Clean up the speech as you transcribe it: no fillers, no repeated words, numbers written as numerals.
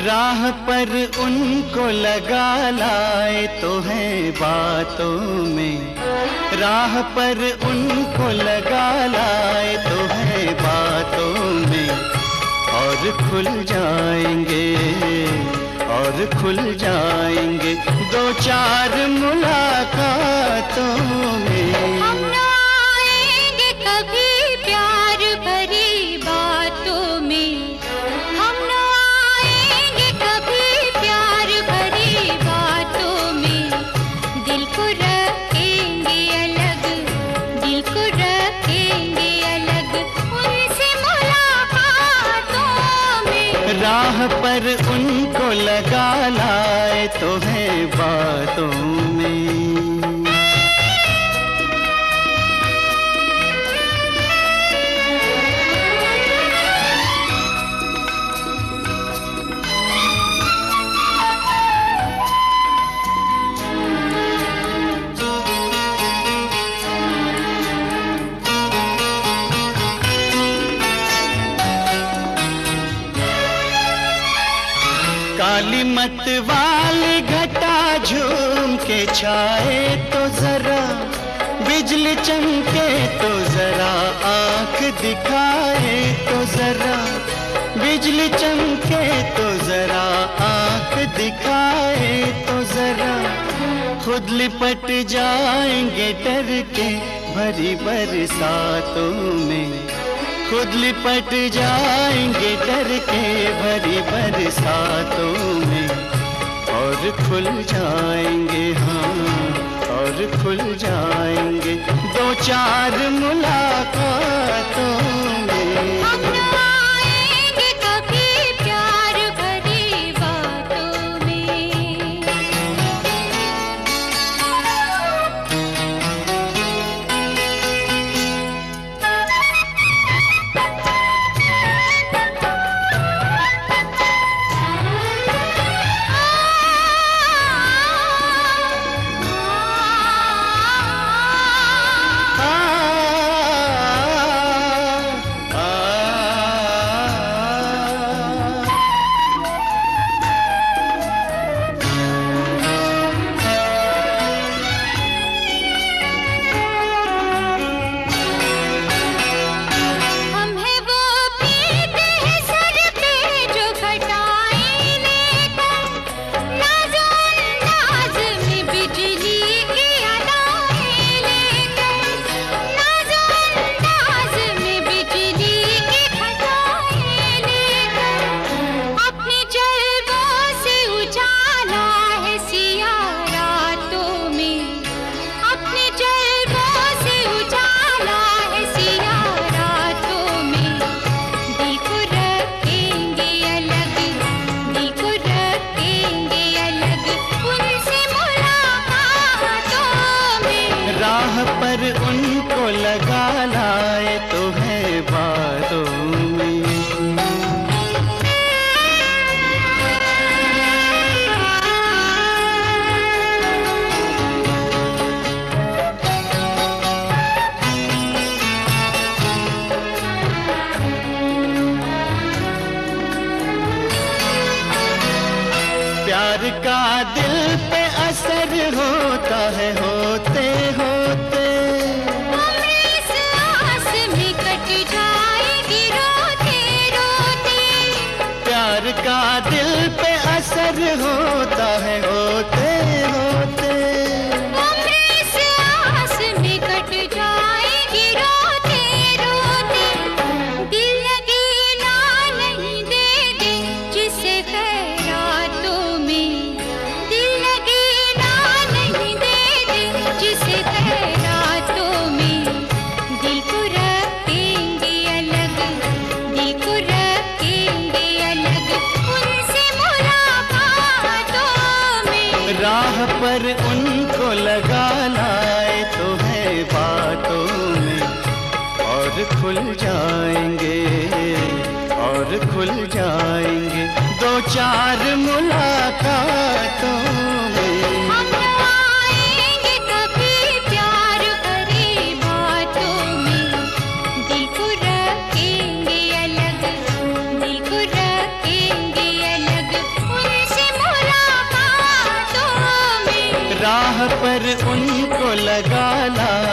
राह पर उनको लगा लाए तो है बातों में, राह पर उनको लगा लाए तो है बातों में, और खुल जाएंगे और खुल जाएंगे दो चार मुलाकातों में। हम ना आएंगे कभी प्यार भरी बातों में, हम ना आएंगे कभी प्यार भरी बातों में, दिल को रखेंगे अलग, दिल को रखेंगे अलग उनसे मुलाकातों में। राह पर उनको लगा लाए तो है बातों में। काली मत वाली घटा झूम के छाए तो जरा, बिजली चमके तो जरा, आंख दिखाए तो जरा, बिजली चमके तो जरा, आंख दिखाए तो जरा, खुद लिपट जाएंगे डर के भरी बरसातों में, खुद लिपट जाएंगे डर के भरी बरसातों में, और खुल जाएंगे हाँ और खुल जाएंगे दो चार मुलाकातों में। हम ना आएंगे कभी प्यार भरी बातों में। पर उनको लगा लाए तो है बातों में। प्यार का दिल पे असर होता है होते होते, इस आस में कट जाएगी रोते रोते। प्यार का दिल पे असर होता है होते होते, इस आस में कट जाएगी रोते रोते। दिल लगी ना नहीं दे दे जिसे खैरातों में, दिल लगी ना नहीं दे दे जिसे खैरातों में। दिल को रखेंगे अलग, दिल को रखेंगे अलग उनसे मुलाकातों में। राह पर उनको लगा लाए तो है बातों में, और खुल जाएंगे और खुल जाएंगे दो चार मुलाकातों में। हम आएंगे कभी प्यार भरी बातों में, दिल को रखेंगे अलग, दिल को रखेंगे अलग नजर उनको लगा लाए